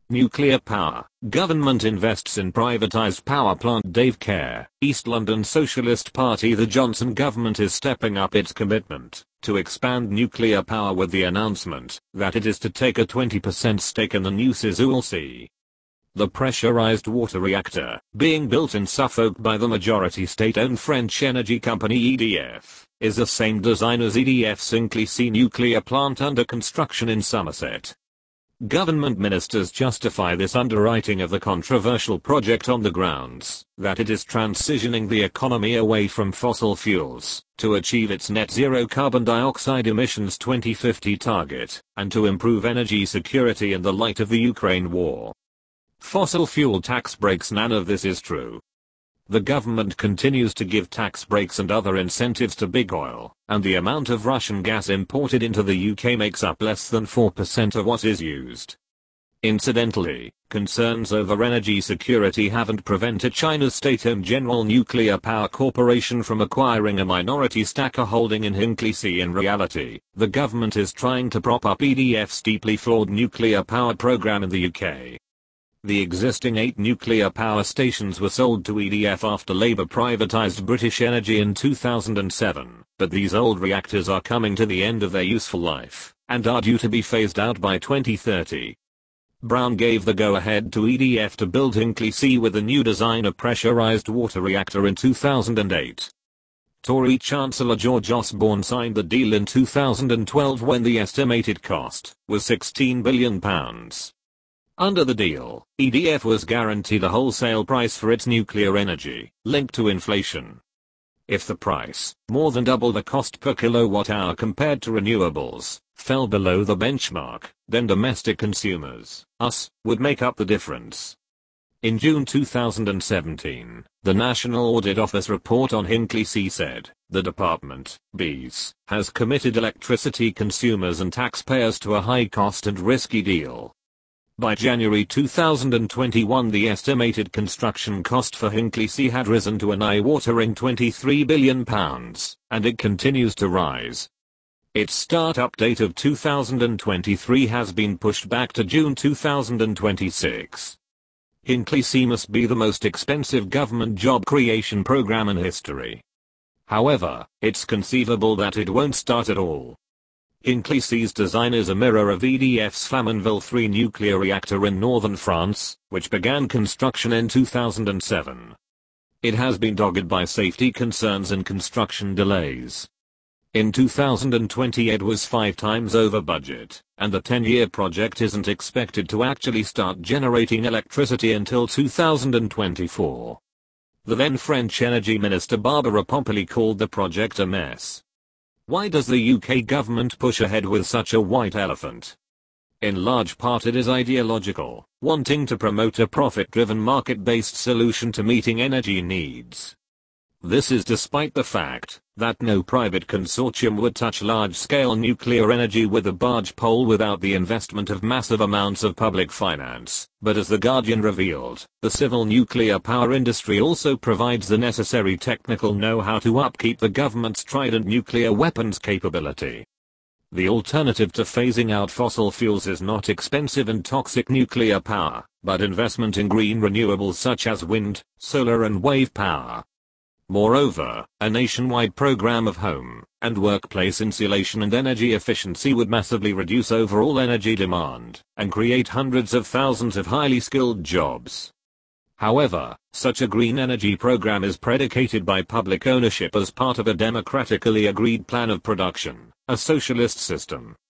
Nuclear power. Government invests in privatized power plant. Dave Kerr, East London Socialist Party. The Johnson government is stepping up its commitment to expand nuclear power with the announcement that it is to take a 20% stake in the new Sizewell C. The pressurized water reactor, being built in Suffolk by the majority state-owned French energy company EDF, is the same design as EDF's Hinkley C nuclear plant under construction in Somerset. Government ministers justify this underwriting of the controversial project on the grounds that it is transitioning the economy away from fossil fuels to achieve its net zero carbon dioxide emissions 2050 target and to improve energy security in the light of the Ukraine war. Fossil fuel tax breaks. None of this is true. The government continues to give tax breaks and other incentives to big oil, and the amount of Russian gas imported into the UK makes up less than 4% of what is used. Incidentally, concerns over energy security haven't prevented China's state-owned General Nuclear Power Corporation from acquiring a minority stacker holding in Hinkley C. In reality, the government is trying to prop up EDF's deeply flawed nuclear power program in the UK. The existing 8 nuclear power stations were sold to EDF after Labour privatised British Energy in 2007, but these old reactors are coming to the end of their useful life, and are due to be phased out by 2030. Brown gave the go-ahead to EDF to build Hinkley C with a new design of pressurised water reactor in 2008. Tory Chancellor George Osborne signed the deal in 2012 when the estimated cost was £16 billion. Under the deal, EDF was guaranteed a wholesale price for its nuclear energy, linked to inflation. If the price, more than double the cost per kilowatt hour compared to renewables, fell below the benchmark, then domestic consumers, us, would make up the difference. In June 2017, the National Audit Office report on Hinkley C said, the department, BEES, has committed electricity consumers and taxpayers to a high cost and risky deal. By January 2021, the estimated construction cost for Hinkley C had risen to an eye-watering £23 billion, and it continues to rise. Its start-up date of 2023 has been pushed back to June 2026. Hinkley C must be the most expensive government job creation program in history. However, it's conceivable that it won't start at all. Hinkley C's design is a mirror of EDF's Flamanville 3 nuclear reactor in northern France, which began construction in 2007. It has been dogged by safety concerns and construction delays. In 2020 it was 5 times over budget, and the 10-year project isn't expected to actually start generating electricity until 2024. The then French Energy Minister Barbara Pompili called the project a mess. Why does the UK government push ahead with such a white elephant? In large part it is ideological, wanting to promote a profit-driven market-based solution to meeting energy needs. This is despite the fact that no private consortium would touch large-scale nuclear energy with a barge pole without the investment of massive amounts of public finance. But as The Guardian revealed, the civil nuclear power industry also provides the necessary technical know-how to upkeep the government's Trident nuclear weapons capability. The alternative to phasing out fossil fuels is not expensive and toxic nuclear power, but investment in green renewables such as wind, solar and wave power. Moreover, a nationwide program of home and workplace insulation and energy efficiency would massively reduce overall energy demand and create hundreds of thousands of highly skilled jobs. However, such a green energy program is predicated by public ownership as part of a democratically agreed plan of production, a socialist system.